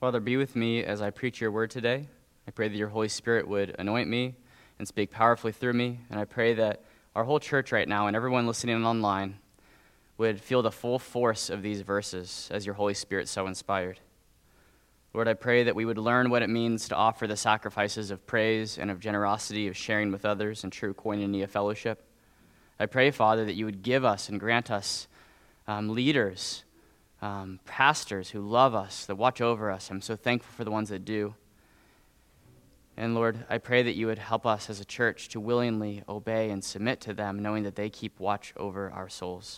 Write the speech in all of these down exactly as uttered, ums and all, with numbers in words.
Father, be with me as I preach your word today. I pray that your Holy Spirit would anoint me and speak powerfully through me, and I pray that our whole church right now and everyone listening online would feel the full force of these verses as your Holy Spirit so inspired. Lord, I pray that we would learn what it means to offer the sacrifices of praise and of generosity, of sharing with others in true koinonia fellowship. I pray, Father, that you would give us and grant us um, leaders, um, pastors who love us, that watch over us. I'm so thankful for the ones that do. And Lord, I pray that you would help us as a church to willingly obey and submit to them, knowing that they keep watch over our souls.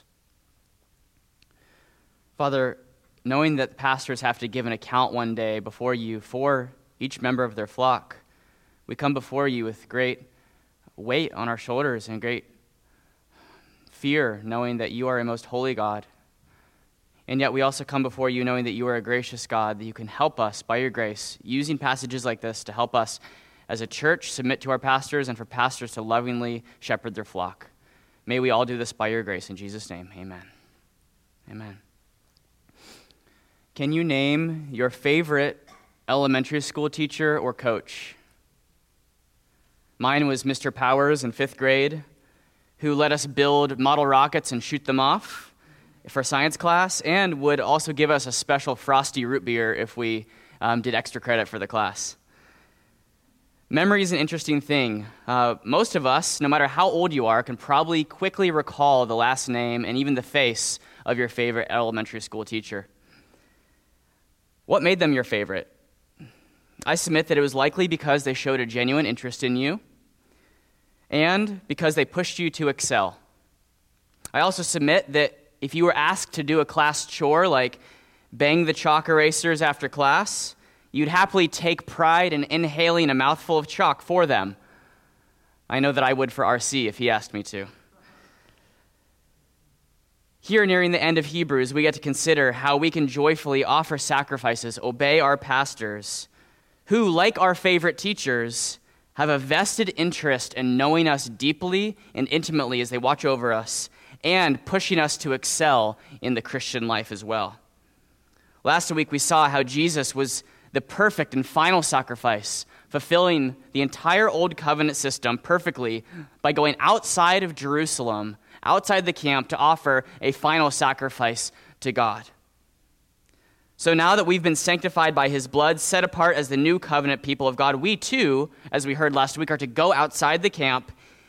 Father, knowing that pastors have to give an account one day before you for each member of their flock, we come before you with great weight on our shoulders and great fear, knowing that you are a most holy God. And yet we also come before you knowing that you are a gracious God, that you can help us by your grace, using passages like this to help us as a church submit to our pastors and for pastors to lovingly shepherd their flock. May we all do this by your grace. In Jesus' name, amen. Amen. Can you name your favorite elementary school teacher or coach? Mine was Mister Powers in fifth grade, who let us build model rockets and shoot them off for science class, and would also give us a special frosty root beer if we um, did extra credit for the class. Memory is an interesting thing. Uh, most of us, no matter how old you are, can probably quickly recall the last name and even the face of your favorite elementary school teacher. What made them your favorite? I submit that it was likely because they showed a genuine interest in you and because they pushed you to excel. I also submit that if you were asked to do a class chore like bang the chalk erasers after class, you'd happily take pride in inhaling a mouthful of chalk for them. I know that I would for R C if he asked me to. Here, nearing the end of Hebrews, we get to consider how we can joyfully offer sacrifices, obey our pastors, who, like our favorite teachers, have a vested interest in knowing us deeply and intimately as they watch over us, and pushing us to excel in the Christian life as well. Last week, we saw how Jesus was the perfect and final sacrifice, fulfilling the entire Old Covenant system perfectly by going outside of Jerusalem, outside the camp, to offer a final sacrifice to God. So now that we've been sanctified by his blood, set apart as the new covenant people of God, we too, as we heard last week, are to go outside the camp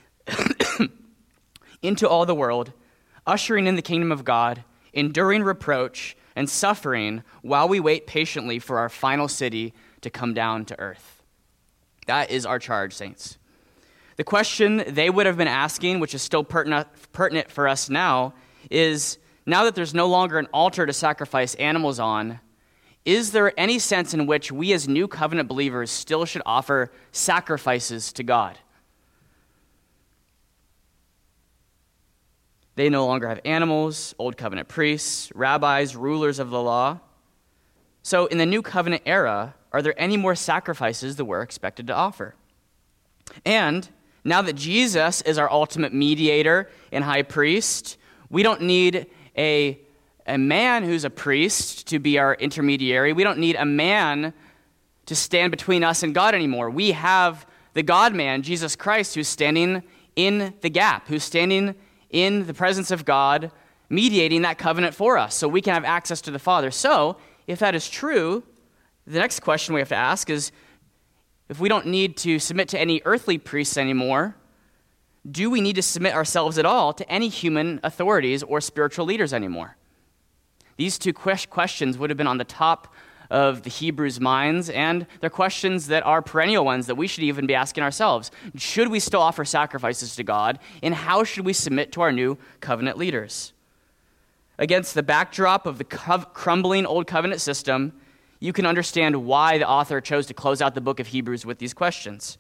into all the world, ushering in the kingdom of God, enduring reproach and suffering while we wait patiently for our final city to come down to earth. That is our charge, saints. The question they would have been asking, which is still pertinent, pertinent for us now, is now that there's no longer an altar to sacrifice animals on, is there any sense in which we as new covenant believers still should offer sacrifices to God? They no longer have animals, old covenant priests, rabbis, rulers of the law. So in the new covenant era, are there any more sacrifices that we're expected to offer? And now that Jesus is our ultimate mediator and high priest, we don't need a, a man who's a priest to be our intermediary. We don't need a man to stand between us and God anymore. We have the God-man, Jesus Christ, who's standing in the gap, who's standing in the presence of God, mediating that covenant for us so we can have access to the Father. So, if that is true, the next question we have to ask is, if we don't need to submit to any earthly priests anymore, do we need to submit ourselves at all to any human authorities or spiritual leaders anymore? These two questions would have been on the top of the Hebrews' minds, and they're questions that are perennial ones that we should even be asking ourselves. Should we still offer sacrifices to God, and how should we submit to our new covenant leaders? Against the backdrop of the crumbling old covenant system, you can understand why the author chose to close out the book of Hebrews with these questions.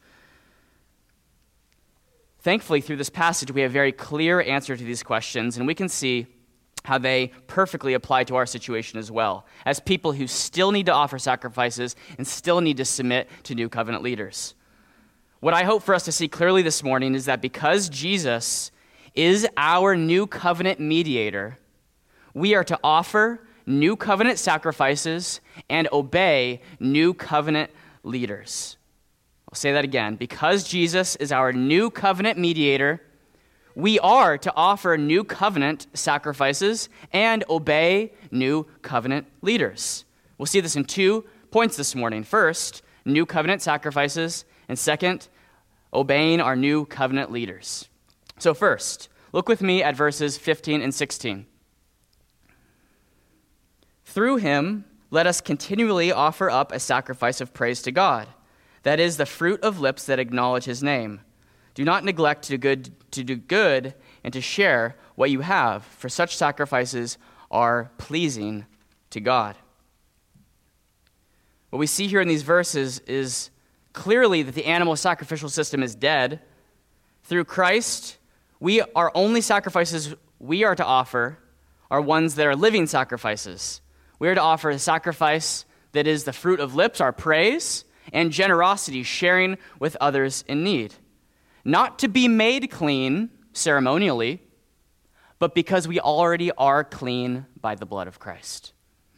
Thankfully, through this passage, we have a very clear answer to these questions, and we can see how they perfectly apply to our situation as well, as people who still need to offer sacrifices and still need to submit to new covenant leaders. What I hope for us to see clearly this morning is that because Jesus is our new covenant mediator, we are to offer new covenant sacrifices and obey new covenant leaders. I'll say that again. Because Jesus is our new covenant mediator, we are to offer new covenant sacrifices and obey new covenant leaders. We'll see this in two points this morning. First, new covenant sacrifices, and second, obeying our new covenant leaders. So first, look with me at verses fifteen and sixteen. Through him, let us continually offer up a sacrifice of praise to God. That is the fruit of lips that acknowledge his name. Do not neglect to, good, to do good and to share what you have, for such sacrifices are pleasing to God. What we see here in these verses is clearly that the animal sacrificial system is dead. Through Christ, we our only sacrifices we are to offer are ones that are living sacrifices. We are to offer a sacrifice that is the fruit of lips, our praise, and generosity, sharing with others in need. Not to be made clean ceremonially, but because we already are clean by the blood of Christ.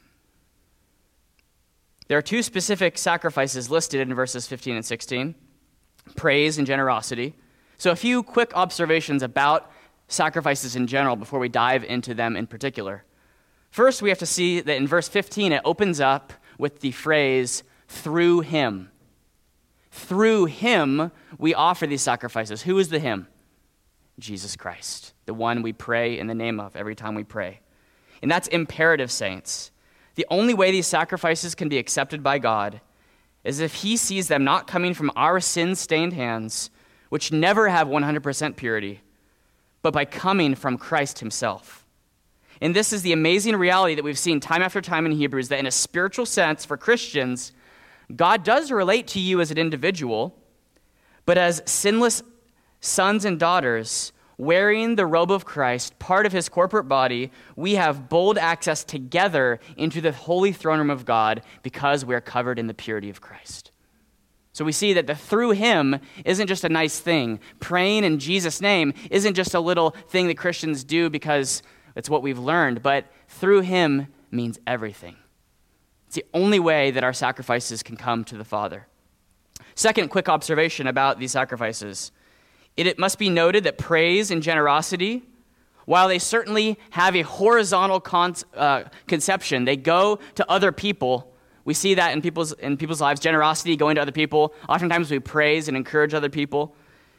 There are two specific sacrifices listed in verses fifteen and sixteen, praise and generosity. So a few quick observations about sacrifices in general before we dive into them in particular. First, we have to see that in verse fifteen, it opens up with the phrase, through him. Through him, we offer these sacrifices. Who is the him? Jesus Christ, the one we pray in the name of every time we pray. And that's imperative, saints. The only way these sacrifices can be accepted by God is if he sees them not coming from our sin-stained hands, which never have one hundred percent purity, but by coming from Christ himself. And this is the amazing reality that we've seen time after time in Hebrews, that in a spiritual sense for Christians, God does relate to you as an individual, but as sinless sons and daughters, wearing the robe of Christ, part of his corporate body, we have bold access together into the holy throne room of God because we are covered in the purity of Christ. So we see that the through him isn't just a nice thing. Praying in Jesus' name isn't just a little thing that Christians do because it's what we've learned, but through him means everything. It's the only way that our sacrifices can come to the Father. Second quick observation about these sacrifices. It, it must be noted that praise and generosity, while they certainly have a horizontal con- uh, conception, they go to other people. We see that in people's, in people's lives, generosity going to other people. Oftentimes we praise and encourage other people.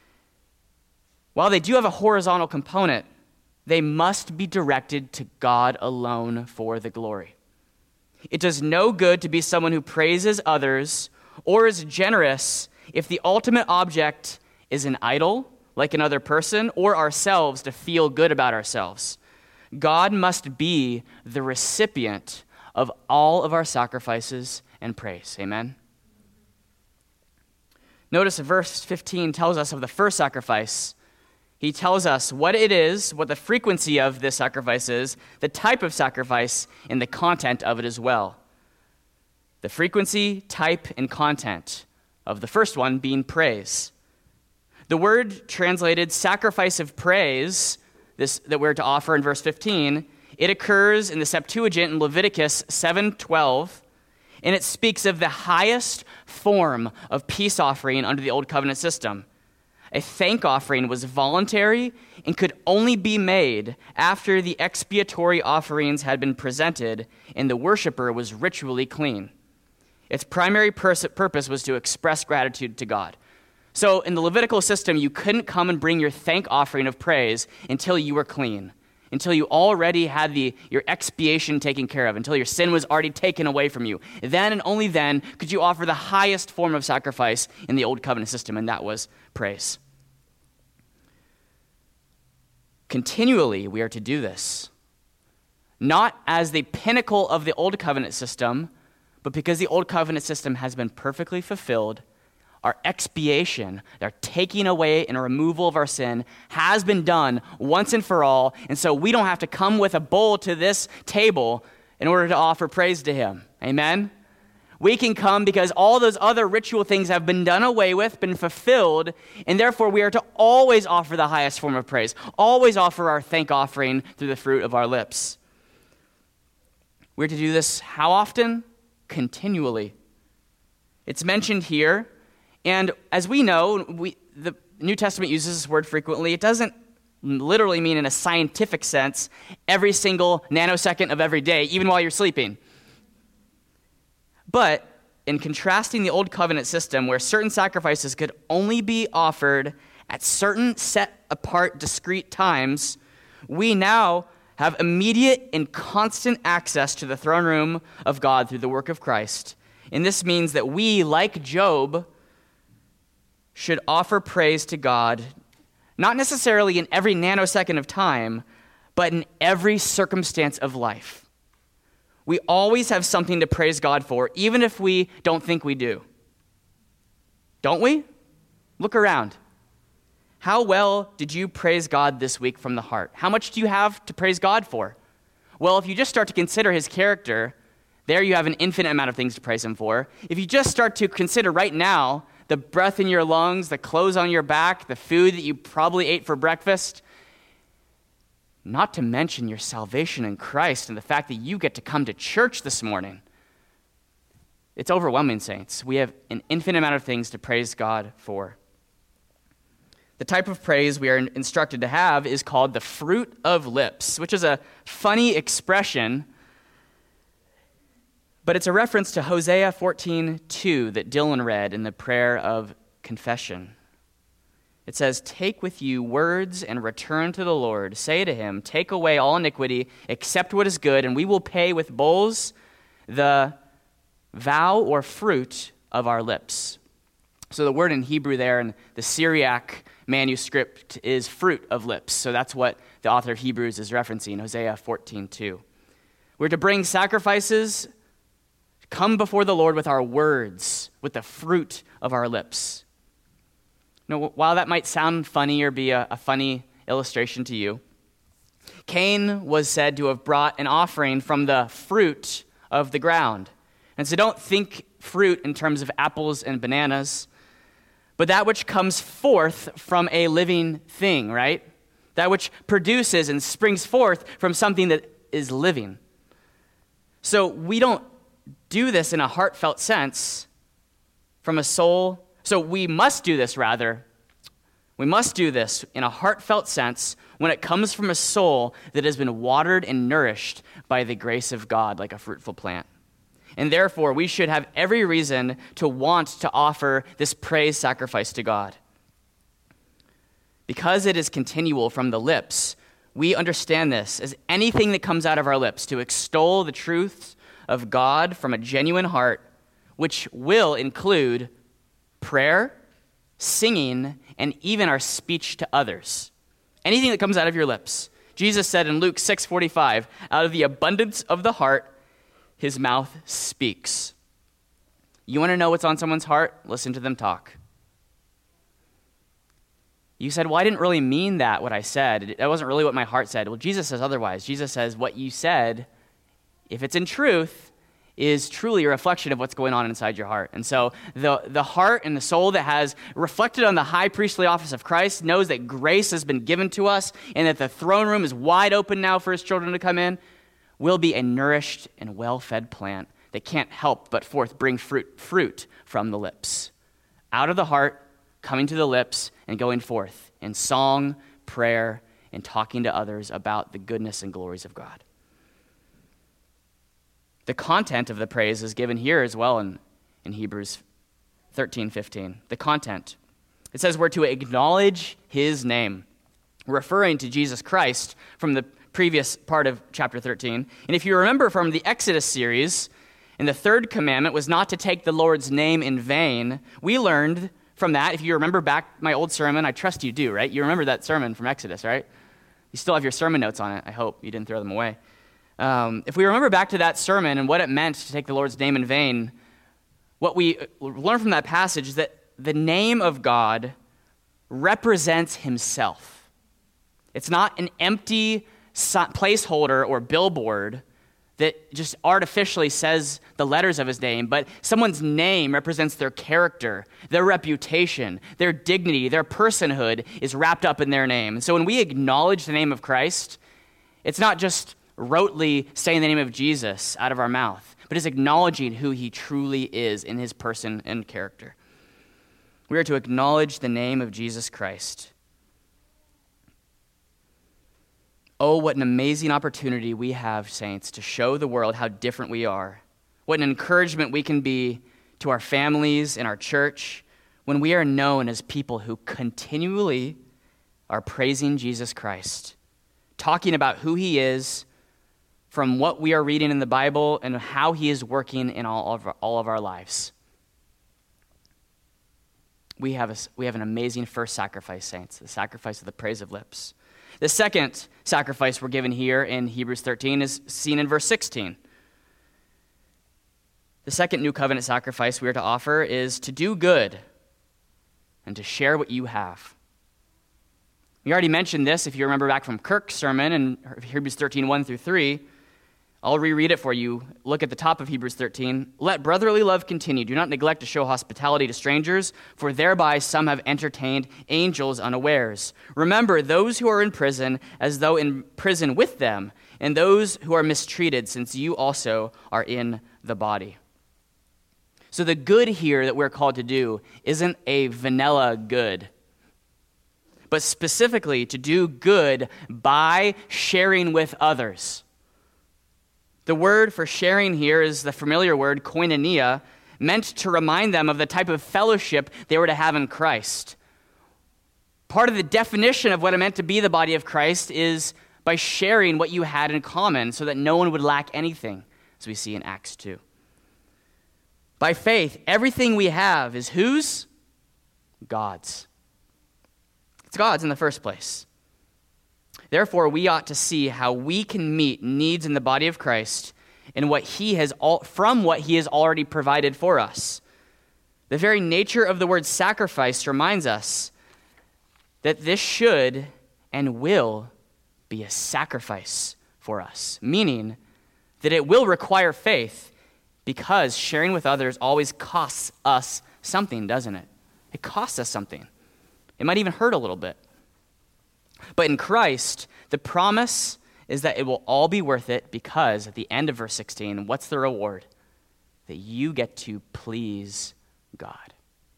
While they do have a horizontal component, they must be directed to God alone for the glory. It does no good to be someone who praises others or is generous if the ultimate object is an idol, like another person, or ourselves to feel good about ourselves. God must be the recipient of all of our sacrifices and praise. Amen? Notice verse fifteen tells us of the first sacrifice. He tells us what it is, what the frequency of this sacrifice is, the type of sacrifice, and the content of it as well. The frequency, type, and content of the first one being praise. The word translated sacrifice of praise, this that we're to offer in verse fifteen, it occurs in the Septuagint in Leviticus seven twelve, and it speaks of the highest form of peace offering under the Old Covenant system. A thank offering was voluntary and could only be made after the expiatory offerings had been presented and the worshiper was ritually clean. Its primary pers- purpose was to express gratitude to God. So in the Levitical system, you couldn't come and bring your thank offering of praise until you were clean, until you already had the your expiation taken care of, until your sin was already taken away from you. Then and only then could you offer the highest form of sacrifice in the Old Covenant system, and that was praise. Continually, we are to do this, not as the pinnacle of the Old Covenant system, but because the Old Covenant system has been perfectly fulfilled. Our expiation, our taking away and removal of our sin has been done once and for all, and so we don't have to come with a bowl to this table in order to offer praise to him. Amen? We can come because all those other ritual things have been done away with, been fulfilled, and therefore we are to always offer the highest form of praise, always offer our thank offering through the fruit of our lips. We're to do this how often? Continually. It's mentioned here, and as we know, we, the New Testament uses this word frequently. It doesn't literally mean in a scientific sense every single nanosecond of every day, even while you're sleeping. But in contrasting the Old Covenant system where certain sacrifices could only be offered at certain set apart discrete times, we now have immediate and constant access to the throne room of God through the work of Christ. And this means that we, like Job, should offer praise to God, not necessarily in every nanosecond of time, but in every circumstance of life. We always have something to praise God for, even if we don't think we do. Don't we? Look around. How well did you praise God this week from the heart? How much do you have to praise God for? Well, if you just start to consider his character, there you have an infinite amount of things to praise him for. If you just start to consider right now the breath in your lungs, the clothes on your back, the food that you probably ate for breakfast, not to mention your salvation in Christ and the fact that you get to come to church this morning. It's overwhelming, saints. We have an infinite amount of things to praise God for. The type of praise we are instructed to have is called the fruit of lips, which is a funny expression, but it's a reference to Hosea fourteen two that Dylan read in the prayer of confession. It says, "Take with you words and return to the Lord. Say to him, take away all iniquity, accept what is good, and we will pay with bowls the vow or fruit of our lips." So the word in Hebrew there in the Syriac manuscript is fruit of lips. So that's what the author of Hebrews is referencing, Hosea fourteen two. We're to bring sacrifices, come before the Lord with our words, with the fruit of our lips. Now, while that might sound funny or be a, a funny illustration to you, Cain was said to have brought an offering from the fruit of the ground. And so don't think fruit in terms of apples and bananas, but that which comes forth from a living thing, right? That which produces and springs forth from something that is living. So we don't do this in a heartfelt sense from a soul. So we must do this, rather. We must do this in a heartfelt sense when it comes from a soul that has been watered and nourished by the grace of God like a fruitful plant. And therefore, we should have every reason to want to offer this praise sacrifice to God. Because it is continual from the lips, we understand this as anything that comes out of our lips to extol the truths of God from a genuine heart, which will include prayer, singing, and even our speech to others. Anything that comes out of your lips. Jesus said in Luke six forty-five, out of the abundance of the heart, his mouth speaks. You want to know what's on someone's heart? Listen to them talk. You said, well, I didn't really mean that, what I said. That wasn't really what my heart said. Well, Jesus says otherwise. Jesus says what you said, if it's in truth, is truly a reflection of what's going on inside your heart. And so the, the heart and the soul that has reflected on the high priestly office of Christ knows that grace has been given to us and that the throne room is wide open now for his children to come in, will be a nourished and well-fed plant that can't help but forth bring fruit, fruit from the lips. Out of the heart, coming to the lips, and going forth in song, prayer, and talking to others about the goodness and glories of God. The content of the praise is given here as well in, in Hebrews thirteen fifteen. The content. It says we're to acknowledge his name, referring to Jesus Christ from the previous part of chapter thirteen. And if you remember from the Exodus series, and the third commandment was not to take the Lord's name in vain, we learned from that, if you remember back my old sermon, I trust you do, right? You remember that sermon from Exodus, right? You still have your sermon notes on it. I hope you didn't throw them away. Um, if we remember back to that sermon and what it meant to take the Lord's name in vain, what we learn from that passage is that the name of God represents himself. It's not an empty placeholder or billboard that just artificially says the letters of his name, but someone's name represents their character, their reputation, their dignity, their personhood is wrapped up in their name. And so when we acknowledge the name of Christ, it's not just rotely saying the name of Jesus out of our mouth, but is acknowledging who he truly is in his person and character. We are to acknowledge the name of Jesus Christ. Oh, what an amazing opportunity we have, saints, to show the world how different we are. What an encouragement we can be to our families and our church when we are known as people who continually are praising Jesus Christ, talking about who he is from what we are reading in the Bible and how he is working in all of our, all of our lives. We have, a, we have an amazing first sacrifice, saints, the sacrifice of the praise of lips. The second sacrifice we're given here in Hebrews thirteen is seen in verse sixteen. The second new covenant sacrifice we are to offer is to do good and to share what you have. We already mentioned this, if you remember back from Kirk's sermon in Hebrews thirteen, one through three. I'll reread it for you. Look at the top of Hebrews thirteen. Let brotherly love continue. Do not neglect to show hospitality to strangers, for thereby some have entertained angels unawares. Remember those who are in prison as though in prison with them, and those who are mistreated, since you also are in the body. So the good here that we're called to do isn't a vanilla good, but specifically to do good by sharing with others. The word for sharing here is the familiar word koinonia, meant to remind them of the type of fellowship they were to have in Christ. Part of the definition of what it meant to be the body of Christ is by sharing what you had in common so that no one would lack anything, as we see in Acts two. By faith, everything we have is whose? God's. It's God's in the first place. Therefore, we ought to see how we can meet needs in the body of Christ and what he has all, from what he has already provided for us. The very nature of the word sacrifice reminds us that this should and will be a sacrifice for us, meaning that it will require faith because sharing with others always costs us something, doesn't it? It costs us something. It might even hurt a little bit. But in Christ, the promise is that it will all be worth it because at the end of verse sixteen, what's the reward? That you get to please God.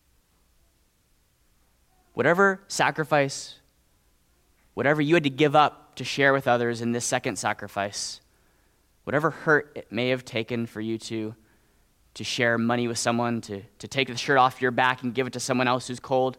Whatever sacrifice, whatever you had to give up to share with others in this second sacrifice, whatever hurt it may have taken for you to, to share money with someone, to, to take the shirt off your back and give it to someone else who's cold,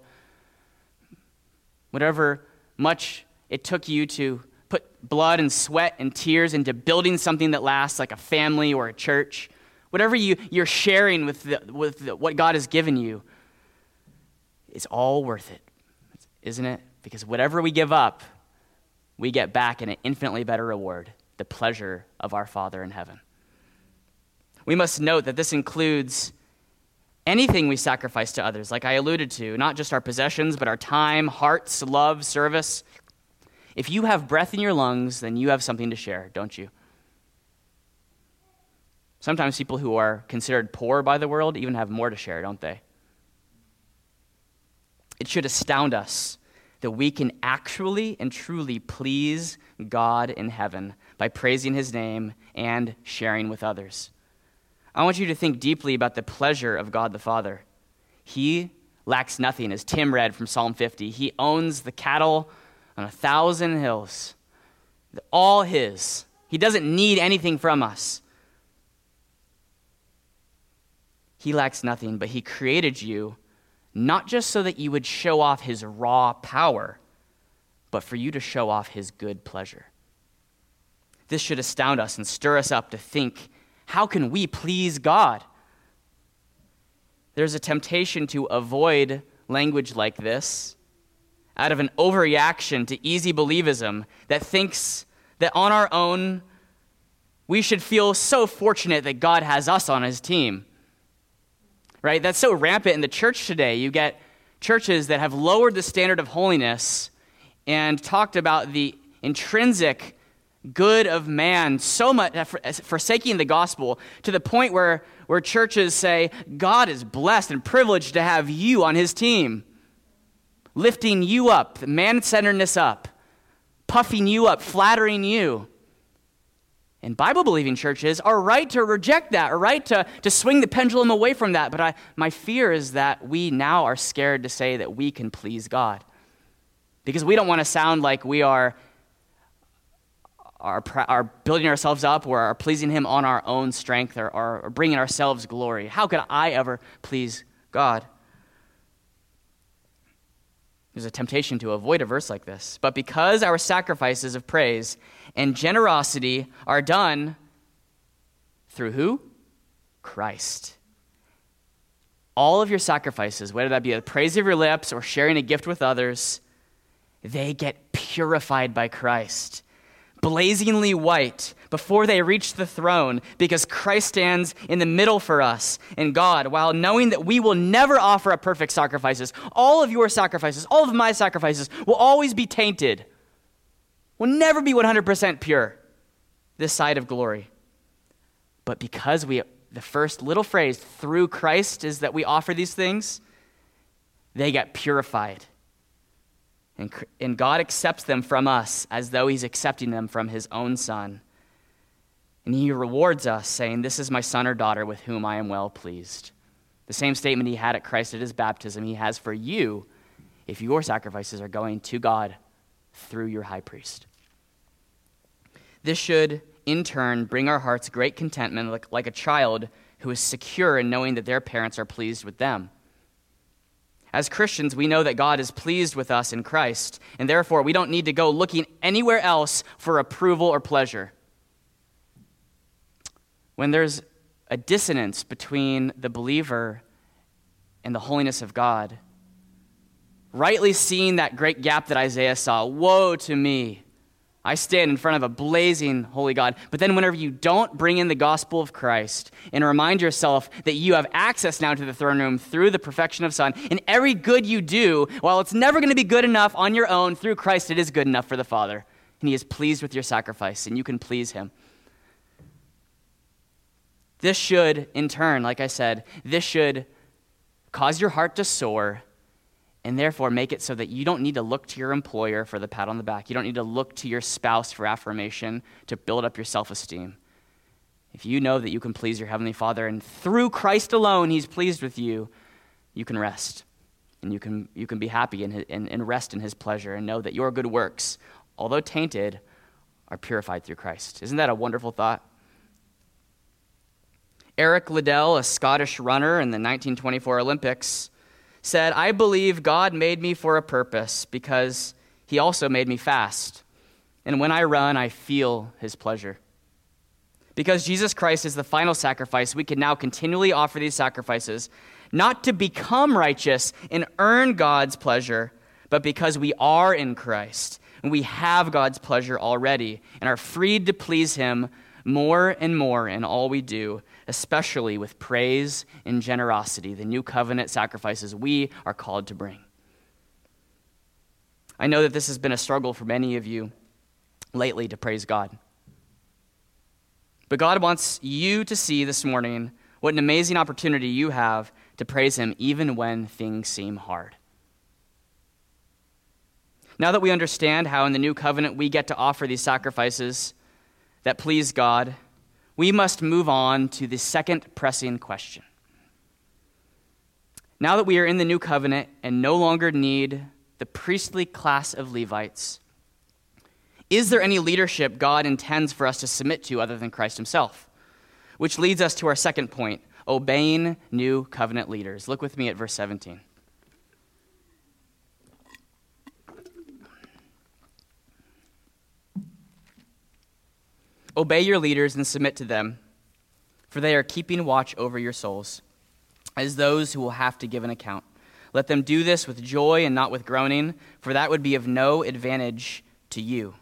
whatever much it took you to put blood and sweat and tears into building something that lasts, like a family or a church, whatever you, you're sharing with, the, with the, what God has given you, it's all worth it, isn't it? Because whatever we give up, we get back in an infinitely better reward, the pleasure of our Father in heaven. We must note that this includes anything we sacrifice to others, like I alluded to, not just our possessions, but our time, hearts, love, service. If you have breath in your lungs, then you have something to share, don't you? Sometimes people who are considered poor by the world even have more to share, don't they? It should astound us that we can actually and truly please God in heaven by praising his name and sharing with others. I want you to think deeply about the pleasure of God the Father. He lacks nothing, as Tim read from Psalm fifty. He owns the cattle on a thousand hills, all his. He doesn't need anything from us. He lacks nothing, but he created you not just so that you would show off his raw power, but for you to show off his good pleasure. This should astound us and stir us up to think, how can we please God? There's a temptation to avoid language like this out of an overreaction to easy believism that thinks that on our own, we should feel so fortunate that God has us on his team. Right? That's so rampant in the church today. You get churches that have lowered the standard of holiness and talked about the intrinsic good of man so much, forsaking the gospel, to the point where, where churches say, God is blessed and privileged to have you on his team, lifting you up, the man-centeredness up, puffing you up, flattering you. And Bible-believing churches are right to reject that, are right to, to swing the pendulum away from that. But I, my fear is that we now are scared to say that we can please God. Because we don't want to sound like we are, are, are building ourselves up or are pleasing him on our own strength or, or bringing ourselves glory. How could I ever please God? There's a temptation to avoid a verse like this. But because our sacrifices of praise and generosity are done through who? Christ. All of your sacrifices, whether that be the praise of your lips or sharing a gift with others, they get purified by Christ, blazingly white before they reach the throne, because Christ stands in the middle for us and God, while knowing that we will never offer up perfect sacrifices. All of your sacrifices, all of my sacrifices will always be tainted, will never be one hundred percent pure this side of glory. But because we, the first little phrase, through Christ, is that we offer these things, they get purified. And, and God accepts them from us as though he's accepting them from his own son. And he rewards us, saying, "This is my son or daughter with whom I am well pleased." The same statement he had at Christ at his baptism, he has for you if your sacrifices are going to God through your high priest. This should, in turn, bring our hearts great contentment, like, like a child who is secure in knowing that their parents are pleased with them. As Christians, we know that God is pleased with us in Christ, and therefore we don't need to go looking anywhere else for approval or pleasure. When there's a dissonance between the believer and the holiness of God, rightly seeing that great gap that Isaiah saw, woe to me, I stand in front of a blazing holy God. But then whenever you don't bring in the gospel of Christ and remind yourself that you have access now to the throne room through the perfection of Son, and every good you do, while it's never going to be good enough on your own, through Christ it is good enough for the Father. And he is pleased with your sacrifice, and you can please him. This should, in turn, like I said, this should cause your heart to soar, and therefore make it so that you don't need to look to your employer for the pat on the back. You don't need to look to your spouse for affirmation to build up your self-esteem. If you know that you can please your Heavenly Father, and through Christ alone he's pleased with you, you can rest. And you can you can be happy and, and, and rest in his pleasure, and know that your good works, although tainted, are purified through Christ. Isn't that a wonderful thought? Eric Liddell, a Scottish runner in the nineteen twenty-four Olympics, said, "I believe God made me for a purpose because he also made me fast. And when I run, I feel his pleasure." Because Jesus Christ is the final sacrifice, we can now continually offer these sacrifices, not to become righteous and earn God's pleasure, but because we are in Christ and we have God's pleasure already and are freed to please him more and more in all we do, especially with praise and generosity, the new covenant sacrifices we are called to bring. I know that this has been a struggle for many of you lately to praise God. But God wants you to see this morning what an amazing opportunity you have to praise him even when things seem hard. Now that we understand how in the new covenant we get to offer these sacrifices that please God, we must move on to the second pressing question. Now that we are in the new covenant and no longer need the priestly class of Levites, is there any leadership God intends for us to submit to other than Christ himself? Which leads us to our second point, obeying new covenant leaders. Look with me at verse seventeen. Obey your leaders and submit to them, for they are keeping watch over your souls, as those who will have to give an account. Let them do this with joy and not with groaning, for that would be of no advantage to you.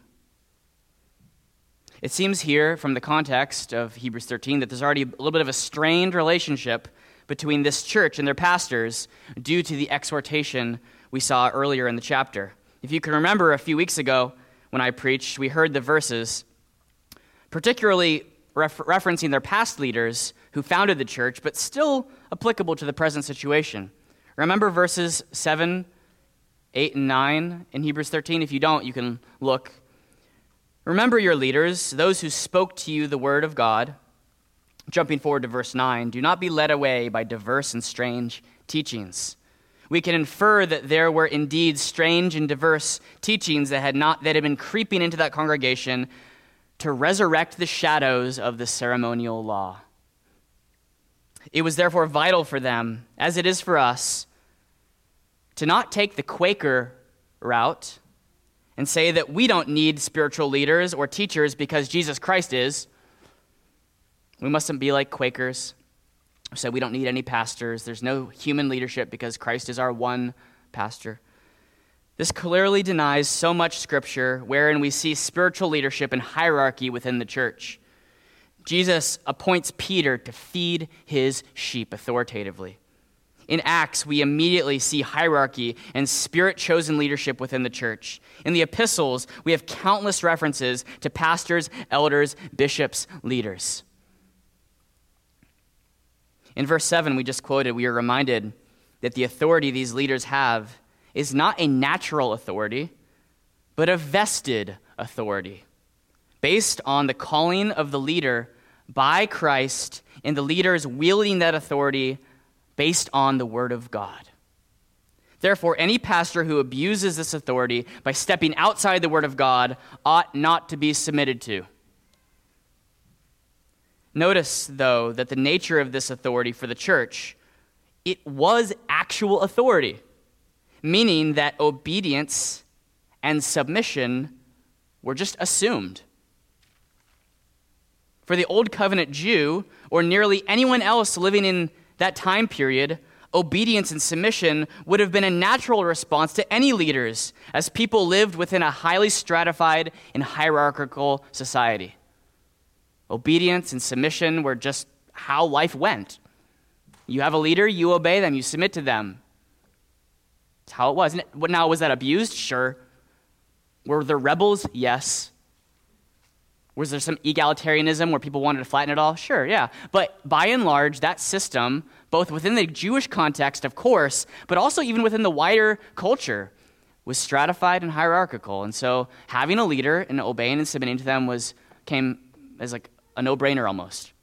It seems here from the context of Hebrews thirteen that there's already a little bit of a strained relationship between this church and their pastors due to the exhortation we saw earlier in the chapter. If you can remember a few weeks ago when I preached, we heard the verses particularly refer- referencing their past leaders who founded the church, but still applicable to the present situation. Remember verses seven, eight, and nine in Hebrews thirteen? If you don't, you can look. Remember your leaders, those who spoke to you the word of God. Jumping forward to verse nine, do not be led away by diverse and strange teachings. We can infer that there were indeed strange and diverse teachings that had not that had been creeping into that congregation to resurrect the shadows of the ceremonial law. It was therefore vital for them, as it is for us, to not take the Quaker route and say that we don't need spiritual leaders or teachers because Jesus Christ is. We mustn't be like Quakers who say we don't need any pastors. There's no human leadership because Christ is our one pastor. This clearly denies so much Scripture wherein we see spiritual leadership and hierarchy within the church. Jesus appoints Peter to feed his sheep authoritatively. In Acts, we immediately see hierarchy and spirit-chosen leadership within the church. In the epistles, we have countless references to pastors, elders, bishops, leaders. In verse seven, we just quoted, we are reminded that the authority these leaders have is not a natural authority, but a vested authority, based on the calling of the leader by Christ and the leaders wielding that authority based on the word of God. Therefore, any pastor who abuses this authority by stepping outside the word of God ought not to be submitted to. Notice, though, that the nature of this authority for the church, it was actual authority, meaning that obedience and submission were just assumed. For the Old Covenant Jew, or nearly anyone else living in that time period, obedience and submission would have been a natural response to any leaders, as people lived within a highly stratified and hierarchical society. Obedience and submission were just how life went. You have a leader, you obey them, you submit to them. That's how it was. Now, was that abused? Sure. Were there rebels? Yes. Was there some egalitarianism where people wanted to flatten it all? Sure, yeah. But by and large, that system, both within the Jewish context, of course, but also even within the wider culture, was stratified and hierarchical. And so having a leader and obeying and submitting to them was came as like a no-brainer almost.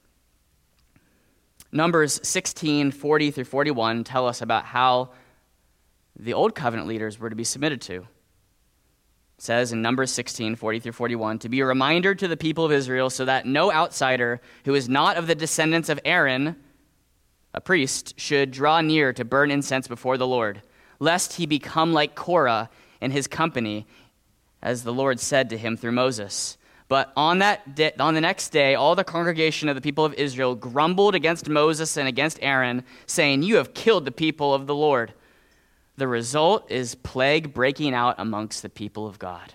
Numbers sixteen, forty through forty-one tell us about how the Old Covenant leaders were to be submitted to. It says in Numbers sixteen, forty through forty-one, to be a reminder to the people of Israel so that no outsider who is not of the descendants of Aaron, a priest, should draw near to burn incense before the Lord, lest he become like Korah and his company, as the Lord said to him through Moses. But on that day, on the next day, all the congregation of the people of Israel grumbled against Moses and against Aaron, saying, "You have killed the people of the Lord." The result is plague breaking out amongst the people of God.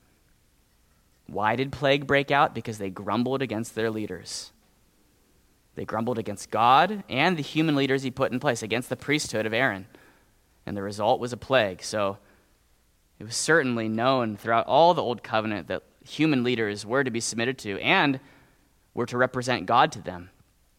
Why did plague break out? Because they grumbled against their leaders. They grumbled against God and the human leaders he put in place, against the priesthood of Aaron. And the result was a plague. So it was certainly known throughout all the Old Covenant that human leaders were to be submitted to and were to represent God to them.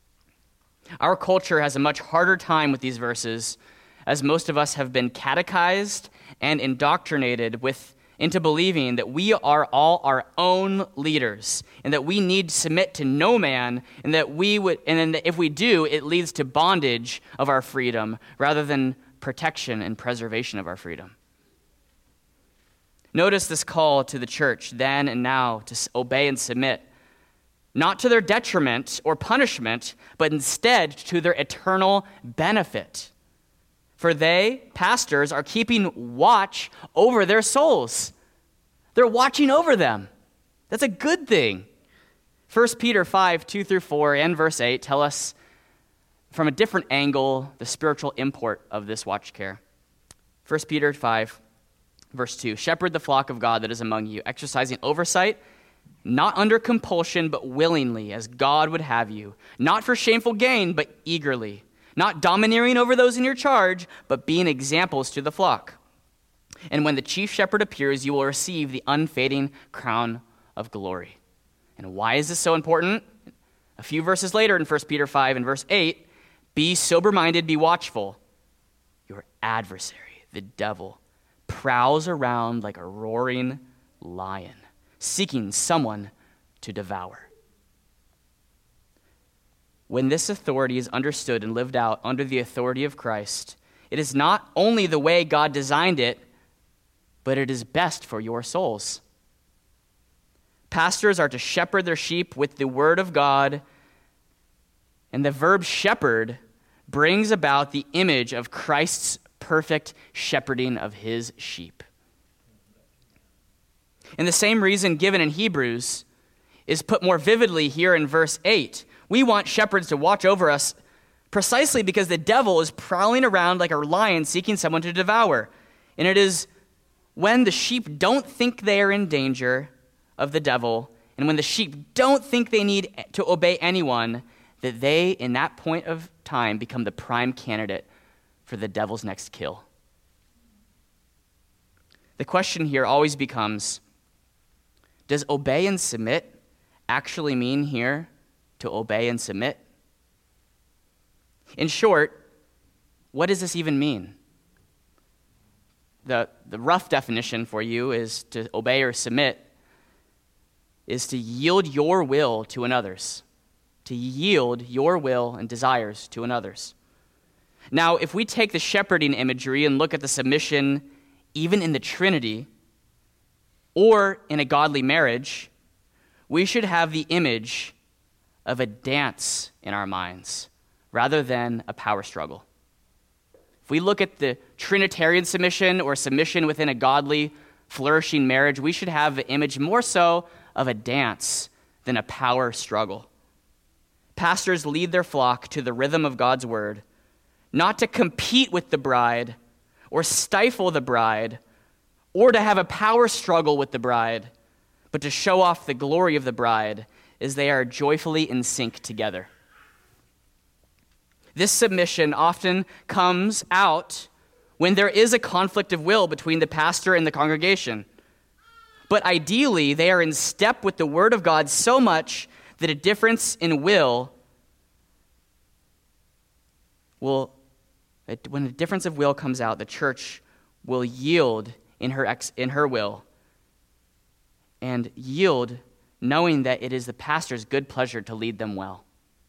Our culture has a much harder time with these verses, as most of us have been catechized and indoctrinated with into believing that we are all our own leaders and that we need to submit to no man, and that we would, and then that if we do, it leads to bondage of our freedom rather than protection and preservation of our freedom. Notice this call to the church then and now to obey and submit, not to their detriment or punishment, but instead to their eternal benefit. For they, pastors, are keeping watch over their souls. They're watching over them. That's a good thing. First Peter five, two through four, and verse eight tell us from a different angle the spiritual import of this watch care. First Peter five, verse two, shepherd the flock of God that is among you, exercising oversight, not under compulsion, but willingly, as God would have you, not for shameful gain, but eagerly, not domineering over those in your charge, but being examples to the flock. And when the chief shepherd appears, you will receive the unfading crown of glory. And why is this so important? A few verses later in First Peter five and verse eight, be sober-minded, be watchful. Your adversary, the devil, prowls around like a roaring lion, seeking someone to devour. When this authority is understood and lived out under the authority of Christ, it is not only the way God designed it, but it is best for your souls. Pastors are to shepherd their sheep with the word of God, and the verb shepherd brings about the image of Christ's perfect shepherding of his sheep. And the same reason given in Hebrews is put more vividly here in verse eight. We want shepherds to watch over us precisely because the devil is prowling around like a lion seeking someone to devour. And it is when the sheep don't think they are in danger of the devil, and when the sheep don't think they need to obey anyone, that they, in that point of time, become the prime candidate for the devil's next kill. The question here always becomes, does obey and submit actually mean here to obey and submit? In short, what does this even mean? The, the rough definition for you is to obey or submit is to yield your will to another's, to yield your will and desires to another's. Now, if we take the shepherding imagery and look at the submission even in the Trinity or in a godly marriage, we should have the image of a dance in our minds rather than a power struggle. If we look at the Trinitarian submission or submission within a godly, flourishing marriage, we should have the image more so of a dance than a power struggle. Pastors lead their flock to the rhythm of God's word, not to compete with the bride or stifle the bride or to have a power struggle with the bride, but to show off the glory of the bride as they are joyfully in sync together. This submission often comes out when there is a conflict of will between the pastor and the congregation. But ideally, they are in step with the word of God so much that a difference in will will, when a difference of will comes out, the church will yield in her ex, in her will and yield knowing that it is the pastor's good pleasure to lead them well.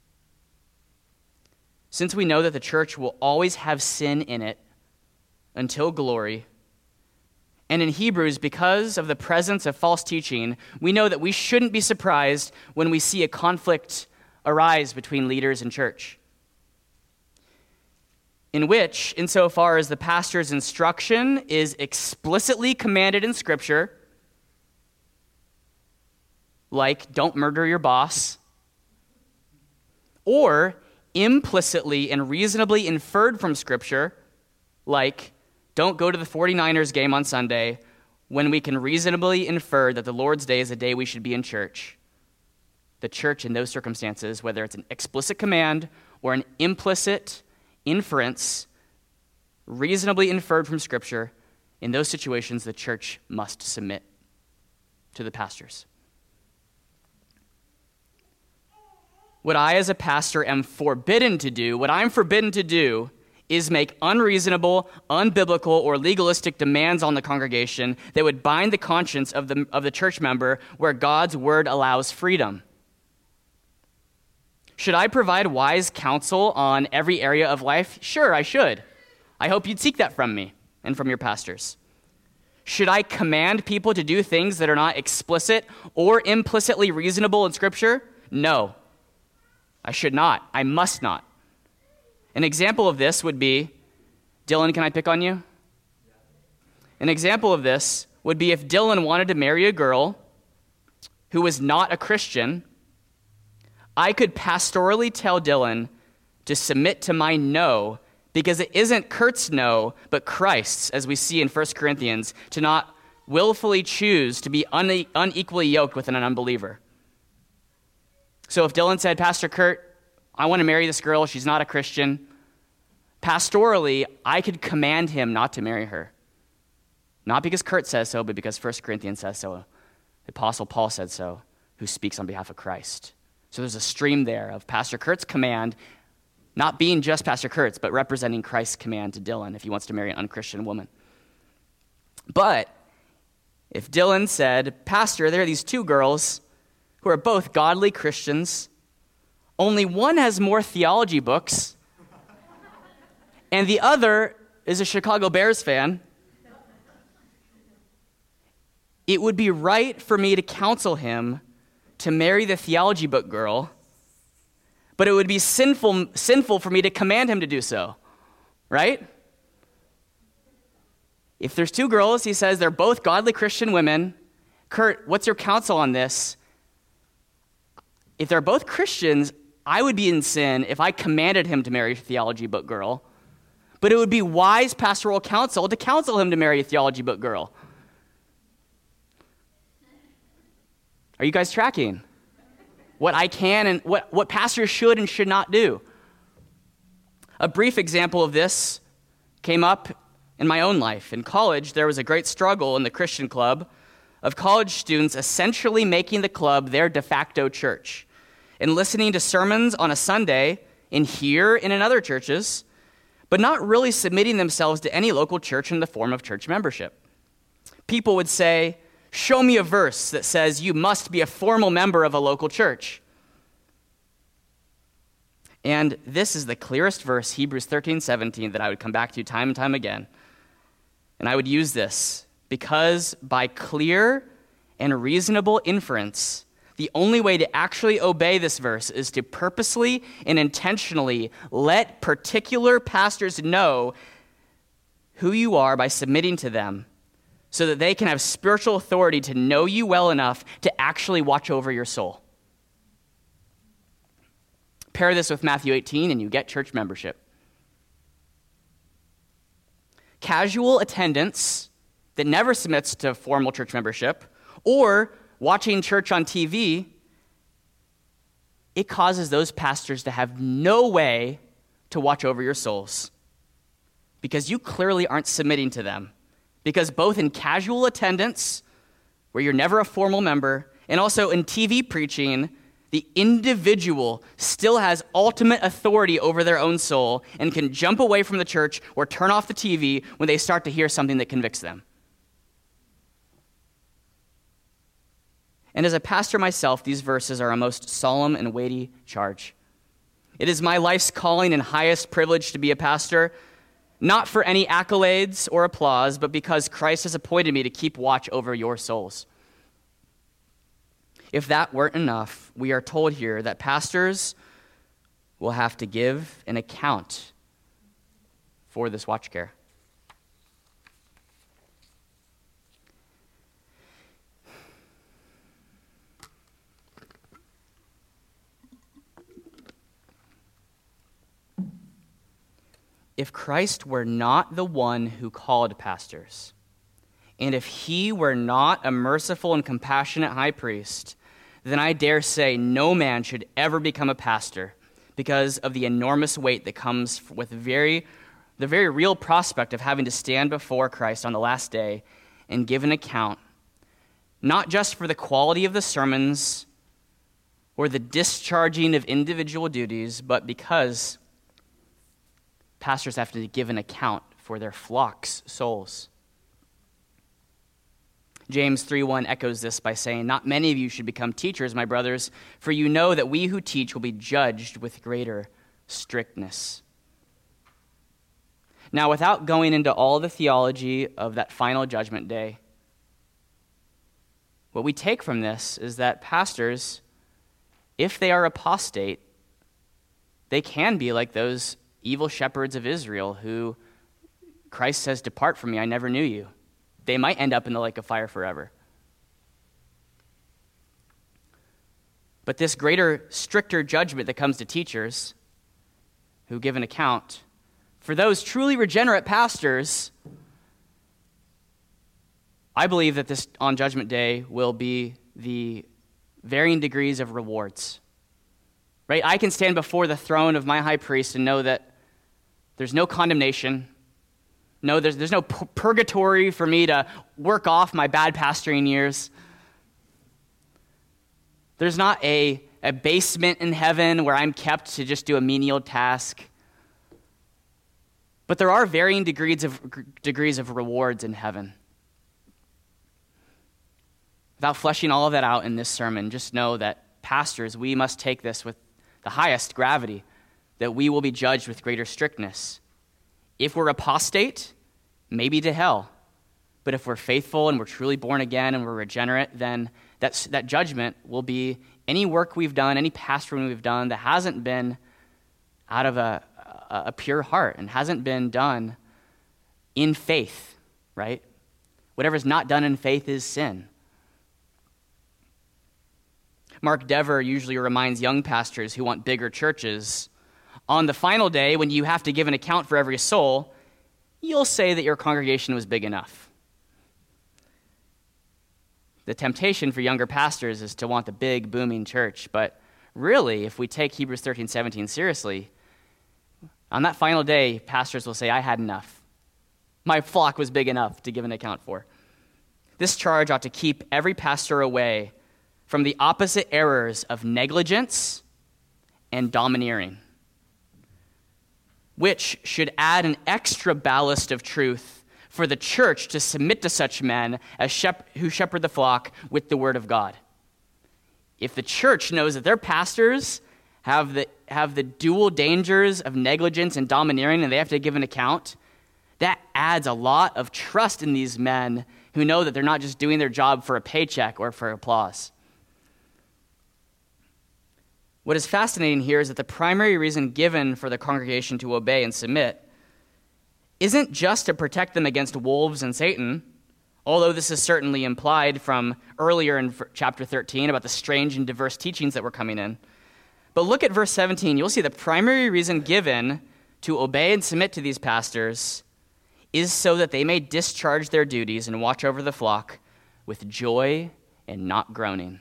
Since we know that the church will always have sin in it until glory, and in Hebrews, because of the presence of false teaching, we know that we shouldn't be surprised when we see a conflict arise between leaders and church, in which, insofar as the pastor's instruction is explicitly commanded in Scripture, like don't murder your boss, or implicitly and reasonably inferred from Scripture, like don't go to the 49ers game on Sunday, when we can reasonably infer that the Lord's Day is a day we should be in church. The church in those circumstances, whether it's an explicit command or an implicit inference, reasonably inferred from Scripture, in those situations the church must submit to the pastors. What I as a pastor am forbidden to do, what I'm forbidden to do, is make unreasonable, unbiblical, or legalistic demands on the congregation that would bind the conscience of the, of the church member where God's word allows freedom. Should I provide wise counsel on every area of life? Sure, I should. I hope you'd seek that from me and from your pastors. Should I command people to do things that are not explicit or implicitly reasonable in Scripture? No. I should not. I must not. An example of this would be, Dylan, can I pick on you? An example of this would be if Dylan wanted to marry a girl who was not a Christian, I could pastorally tell Dylan to submit to my no, because it isn't Kurt's no, but Christ's, as we see in First Corinthians, to not willfully choose to be une- unequally yoked with an unbeliever. So if Dylan said, Pastor Kurt, I want to marry this girl, she's not a Christian, pastorally, I could command him not to marry her. Not because Kurt says so, but because First Corinthians says so. The Apostle Paul said so, who speaks on behalf of Christ. So there's a stream there of Pastor Kurt's command, not being just Pastor Kurt's, but representing Christ's command to Dylan if he wants to marry an unchristian woman. But If Dylan said, "Pastor, there are these two girls who are both godly Christians. Only one has more theology books, and the other is a Chicago Bears fan," it would be right for me to counsel him to marry the theology book girl, but it would be sinful, sinful for me to command him to do so, right? If there's two girls, he says they're both godly Christian women. Kurt, what's your counsel on this? If they're both Christians, I would be in sin if I commanded him to marry a theology book girl, but it would be wise pastoral counsel to counsel him to marry a theology book girl. Are you guys tracking what I can and what, what pastors should and should not do? A brief example of this came up in my own life. In college, there was a great struggle in the Christian club of college students essentially making the club their de facto church and listening to sermons on a Sunday in here and in other churches, but not really submitting themselves to any local church in the form of church membership. People would say, "Show me a verse that says you must be a formal member of a local church." And this is the clearest verse, Hebrews thirteen seventeen, that I would come back to time and time again. And I would use this because by clear and reasonable inference, the only way to actually obey this verse is to purposely and intentionally let particular pastors know who you are by submitting to them, so that they can have spiritual authority to know you well enough to actually watch over your soul. Pair this with Matthew eighteen and you get church membership. Casual attendance that never submits to formal church membership or watching church on T V, it causes those pastors to have no way to watch over your souls because you clearly aren't submitting to them. Because both in casual attendance, where you're never a formal member, and also in T V preaching, the individual still has ultimate authority over their own soul and can jump away from the church or turn off the T V when they start to hear something that convicts them. And as a pastor myself, these verses are a most solemn and weighty charge. It is my life's calling and highest privilege to be a pastor, not for any accolades or applause, but because Christ has appointed me to keep watch over your souls. If that weren't enough, we are told here that pastors will have to give an account for this watch care. If Christ were not the one who called pastors, and if he were not a merciful and compassionate high priest, then I dare say no man should ever become a pastor because of the enormous weight that comes with very, the very real prospect of having to stand before Christ on the last day and give an account, not just for the quality of the sermons or the discharging of individual duties, but because pastors have to give an account for their flock's souls. James three one echoes this by saying, "Not many of you should become teachers, my brothers, for you know that we who teach will be judged with greater strictness." Now, without going into all the theology of that final judgment day, what we take from this is that pastors, if they are apostate, they can be like those evil shepherds of Israel who Christ says, "Depart from me, I never knew you." They might end up in the lake of fire forever. But this greater, stricter judgment that comes to teachers who give an account, for those truly regenerate pastors, I believe that this on Judgment Day will be the varying degrees of rewards. Right? I can stand before the throne of my high priest and know that there's no condemnation. No, there's, there's no purgatory for me to work off my bad pastoring years. There's not a, a basement in heaven where I'm kept to just do a menial task. But there are varying degrees of, degrees of rewards in heaven. Without fleshing all of that out in this sermon, just know that pastors, we must take this with the highest gravity, that we will be judged with greater strictness. If we're apostate, maybe to hell. But if we're faithful and we're truly born again and we're regenerate, then that's, that judgment will be any work we've done, any pastoring we've done that hasn't been out of a, a, a pure heart and hasn't been done in faith, right? Whatever's not done in faith is sin. Mark Dever usually reminds young pastors who want bigger churches, on the final day, when you have to give an account for every soul, you'll say that your congregation was big enough. The temptation for younger pastors is to want the big, booming church, but really, if we take Hebrews thirteen seventeen seriously, on that final day, pastors will say, I had enough. My flock was big enough to give an account for. This charge ought to keep every pastor away from the opposite errors of negligence and domineering, which should add an extra ballast of truth for the church to submit to such men as shep- who shepherd the flock with the word of God. If the church knows that their pastors have the, have the dual dangers of negligence and domineering and they have to give an account, that adds a lot of trust in these men who know that they're not just doing their job for a paycheck or for applause. What is fascinating here is that the primary reason given for the congregation to obey and submit isn't just to protect them against wolves and Satan, although this is certainly implied from earlier in chapter thirteen about the strange and diverse teachings that were coming in. But look at verse seventeen. You'll see the primary reason given to obey and submit to these pastors is so that they may discharge their duties and watch over the flock with joy and not groaning.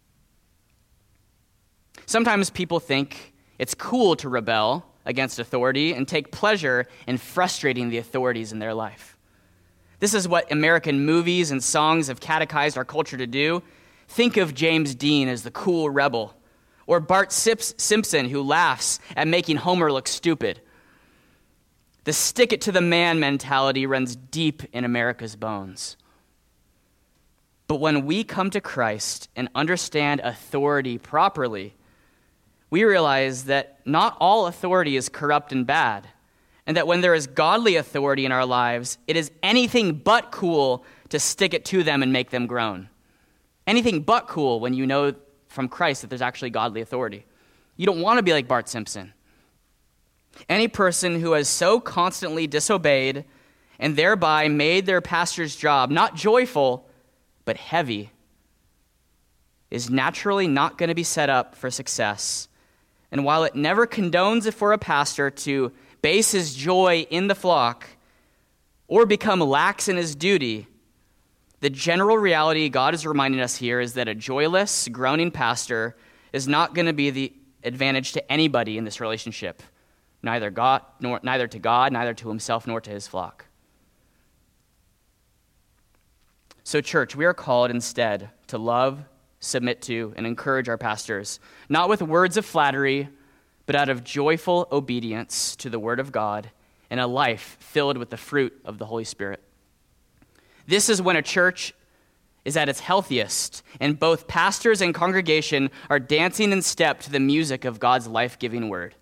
Sometimes people think it's cool to rebel against authority and take pleasure in frustrating the authorities in their life. This is what American movies and songs have catechized our culture to do. Think of James Dean as the cool rebel, or Bart Simpson who laughs at making Homer look stupid. The stick-it-to-the-man mentality runs deep in America's bones. But when we come to Christ and understand authority properly, we realize that not all authority is corrupt and bad, and that when there is godly authority in our lives, it is anything but cool to stick it to them and make them groan. Anything but cool when you know from Christ that there's actually godly authority. You don't want to be like Bart Simpson. Any person who has so constantly disobeyed and thereby made their pastor's job not joyful, but heavy, is naturally not going to be set up for success. And while it never condones it for a pastor to base his joy in the flock or become lax in his duty, the general reality God is reminding us here is that a joyless, groaning pastor is not going to be the advantage to anybody in this relationship, neither God, nor neither to God, neither to himself, nor to his flock. So, church, we are called instead to love, submit to, and encourage our pastors, not with words of flattery, but out of joyful obedience to the word of God and a life filled with the fruit of the Holy Spirit. This is when a church is at its healthiest, and both pastors and congregation are dancing in step to the music of God's life-giving word.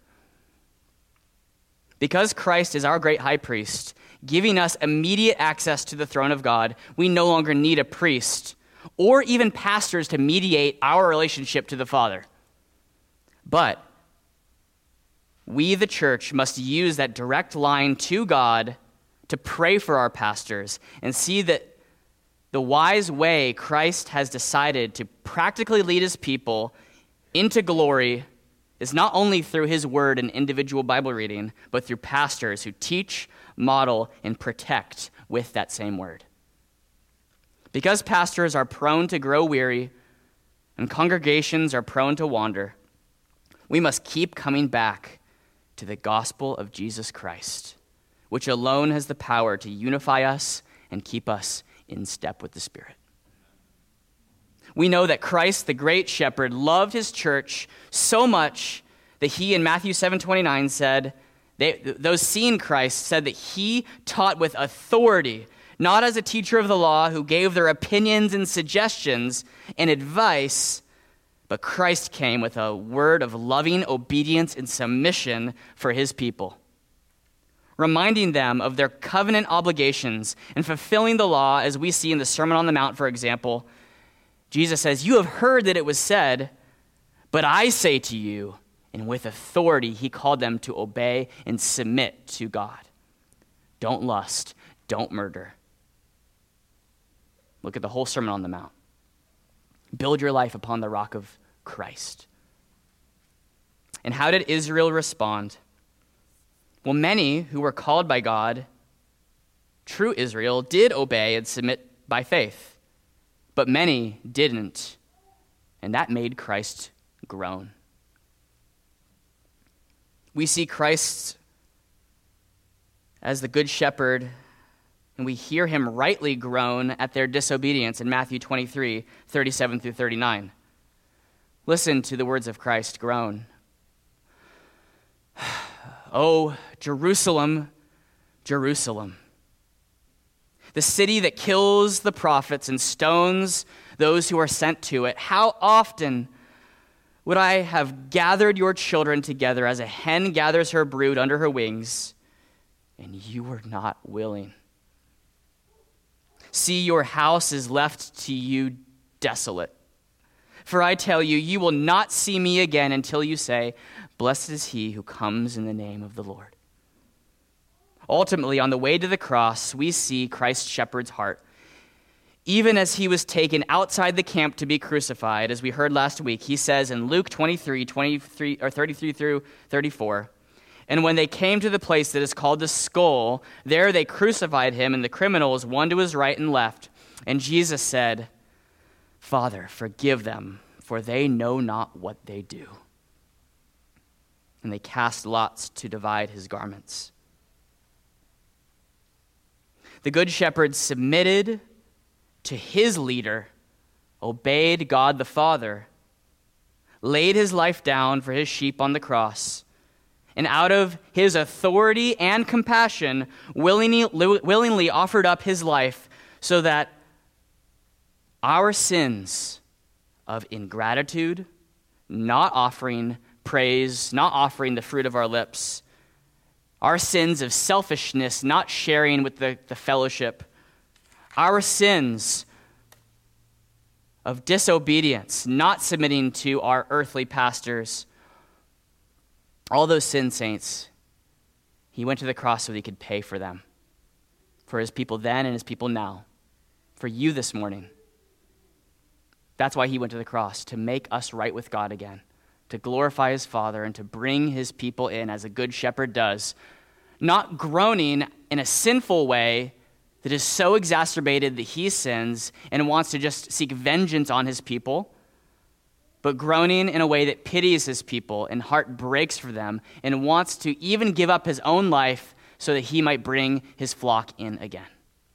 Because Christ is our great high priest, giving us immediate access to the throne of God, we no longer need a priest or even pastors to mediate our relationship to the Father. But we, the church, must use that direct line to God to pray for our pastors and see that the wise way Christ has decided to practically lead his people into glory is not only through his word and individual Bible reading, but through pastors who teach, model, and protect with that same word. Because pastors are prone to grow weary and congregations are prone to wander, we must keep coming back to the gospel of Jesus Christ, which alone has the power to unify us and keep us in step with the Spirit. We know that Christ, the great shepherd, loved his church so much that he, in Matthew seven twenty-nine, said, they, those seeing Christ said that he taught with authority, not as a teacher of the law who gave their opinions and suggestions and advice, but Christ came with a word of loving obedience and submission for his people, reminding them of their covenant obligations and fulfilling the law, as we see in the Sermon on the Mount, for example. Jesus says, "You have heard that it was said, but I say to you," and with authority he called them to obey and submit to God. Don't lust, don't murder. Look at the whole Sermon on the Mount. Build your life upon the rock of Christ. And how did Israel respond? Well, many who were called by God, true Israel, did obey and submit by faith, but many didn't, and that made Christ groan. We see Christ as the good shepherd, and we hear him rightly groan at their disobedience in Matthew twenty-three, thirty-seven through thirty-nine. Listen to the words of Christ groan. "Oh, Jerusalem, Jerusalem, the city that kills the prophets and stones those who are sent to it. How often would I have gathered your children together as a hen gathers her brood under her wings, and you were not willing. See, your house is left to you desolate. For I tell you, you will not see me again until you say, 'Blessed is he who comes in the name of the Lord.'" Ultimately, on the way to the cross, we see Christ's shepherd's heart. Even as he was taken outside the camp to be crucified, as we heard last week, he says in Luke twenty-three, twenty-three or thirty-three through thirty-four, "And when they came to the place that is called the Skull, there they crucified him and the criminals, one to his right and left. And Jesus said, 'Father, forgive them, for they know not what they do.' And they cast lots to divide his garments." The good shepherd submitted to his leader, obeyed God the Father, laid his life down for his sheep on the cross, and out of his authority and compassion, willingly, willingly offered up his life so that our sins of ingratitude, not offering praise, not offering the fruit of our lips, our sins of selfishness, not sharing with the, the fellowship, our sins of disobedience, not submitting to our earthly pastors, all those sins, saints, he went to the cross so that he could pay for them, for his people then and his people now, for you this morning. That's why he went to the cross, to make us right with God again, to glorify his Father and to bring his people in as a good shepherd does, not groaning in a sinful way that is so exacerbated that he sins and wants to just seek vengeance on his people, but groaning in a way that pities his people and heart breaks for them and wants to even give up his own life so that he might bring his flock in again.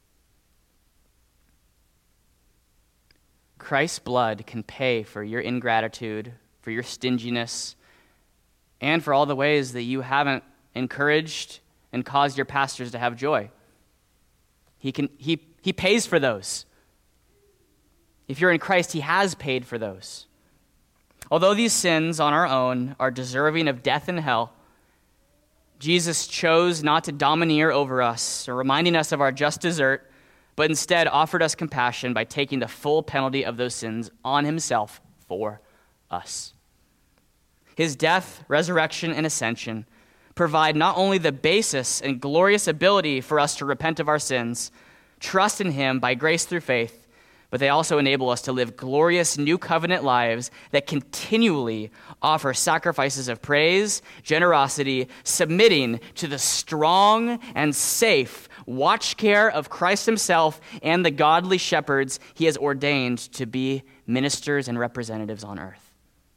Christ's blood can pay for your ingratitude, for your stinginess, and for all the ways that you haven't encouraged and caused your pastors to have joy. He can he he pays for those. If you're in Christ, he has paid for those. Although these sins on our own are deserving of death and hell, Jesus chose not to domineer over us or reminding us of our just desert, but instead offered us compassion by taking the full penalty of those sins on himself for us. His death, resurrection, and ascension provide not only the basis and glorious ability for us to repent of our sins, trust in him by grace through faith, but they also enable us to live glorious new covenant lives that continually offer sacrifices of praise, generosity, submitting to the strong and safe watch care of Christ himself and the godly shepherds he has ordained to be ministers and representatives on earth.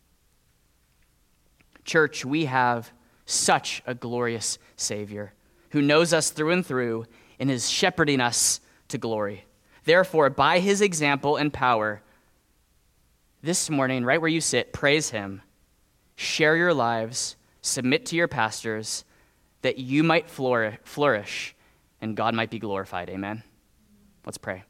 Church, we have such a glorious Savior who knows us through and through and is shepherding us to glory. Therefore, by his example and power, this morning, right where you sit, praise him, share your lives, submit to your pastors, that you might flourish and God might be glorified. Amen. Let's pray.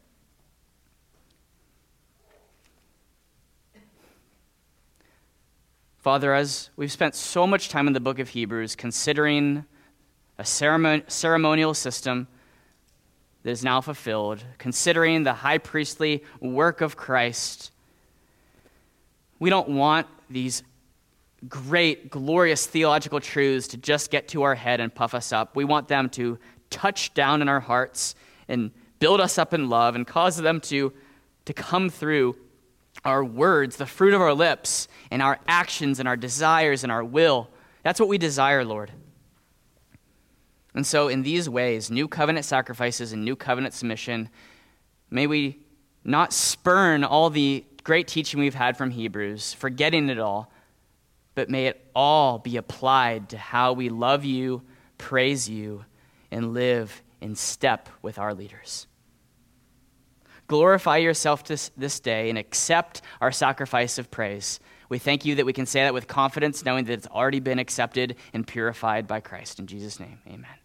Father, as we've spent so much time in the book of Hebrews considering a ceremon- ceremonial system that is now fulfilled, considering the high priestly work of Christ, we don't want these great, glorious theological truths to just get to our head and puff us up. We want them to touch down in our hearts and build us up in love and cause them to, to come through our words, the fruit of our lips, and our actions and our desires and our will. That's what we desire, Lord. And so in these ways, new covenant sacrifices and new covenant submission, may we not spurn all the great teaching we've had from Hebrews, forgetting it all, but may it all be applied to how we love you, praise you, and live in step with our leaders. Glorify yourself this, this day and accept our sacrifice of praise. We thank you that we can say that with confidence, knowing that it's already been accepted and purified by Christ. In Jesus' name, amen.